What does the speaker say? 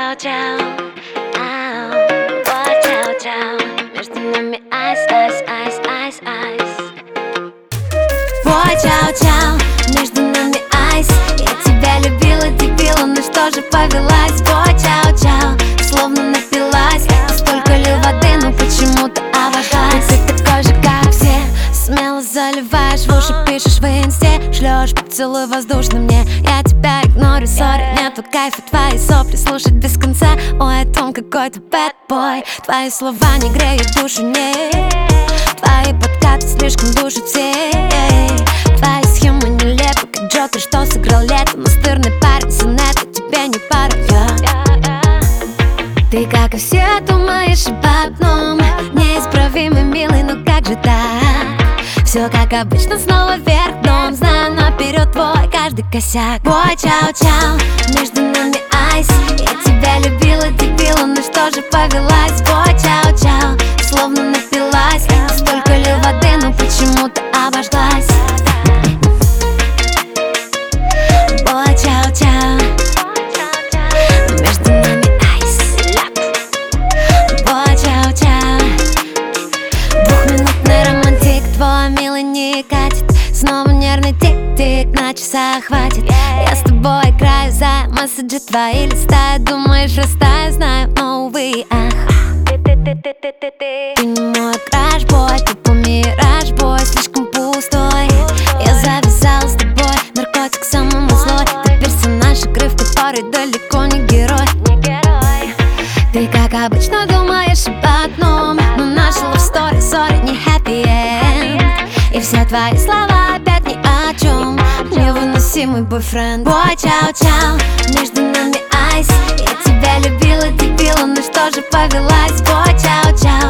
чау-чау, ау, ой, чау-чау. Между нами айс, айс, айс, айс, айс. Ой, чау-чау, между нами айс. Я тебя любила, дебила, ну что же повелась? Ой, чау-чау, словно напилась. Ты столько лил воды, но почему-то обожглась. Ты такой же, как все, смело заливаешь в уши, пишешь в инсте, шлешь поцелуй воздушный мне. Я тебя игнорю, сори, нету кайфа, твои сопли слушать без конца. Ой, о том, какой ты bad boy. Твои слова не греют душу, нет. Твои подкаты слишком душат все. Твои схемы нелепы, как Джокер, что сыграл летом. Настырный парень, сонета, тебе не пара, Ты, как и все, думаешь об одном. Неисправимый, милый, но как же так? Все как обычно, снова вверх дном. Знаю наперед твой каждый косяк. Ой, чау-чау, между нами айс. Я тебя любила, дебила, ну что же повелась? Ой, чау-чау, словно напилась. Столько лил воды, но почему-то обожглась. Ой, чау-чау, между нами айс. Ой, чау-чау, двухминутный романтик, твой милый не катит. Снова нервный тик-тик, на часах хватит. Я с тобой играю за месседжи твои листаю. Думаешь, растаю, знаю, но увы, ах. Ты не мой краш-бой, ты помираешь, бой, слишком пустой. Я завязала с тобой, наркотик самый злой. Ты персонаж игры, в которой далеко не герой. Ты, как обычно, думаешь об одном, но наша love story, sorry, не happy end. И все твои слова опять ни о чем. Невыносимый бойфренд. Ой, чау-чау, между нами айс. Я тебя любила, дебила, ну что же повелась? Ой, чау-чау,